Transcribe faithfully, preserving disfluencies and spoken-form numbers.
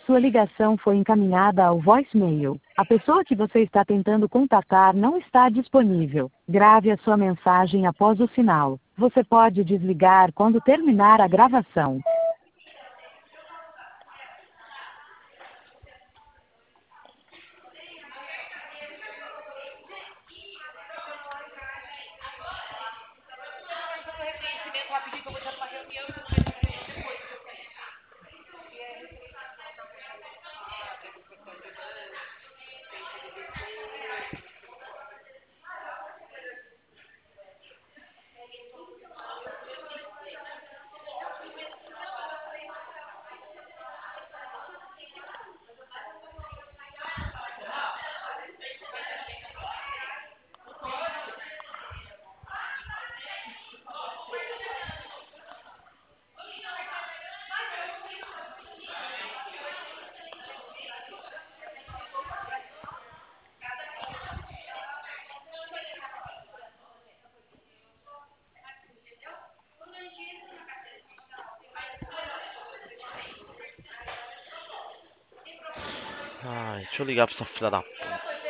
Sua ligação foi encaminhada ao voicemail. A pessoa que você está tentando contatar não está disponível. Grave a sua mensagem após o sinal. Você pode desligar quando terminar a gravação. Ai, deixa eu ligar pra essa filha da puta.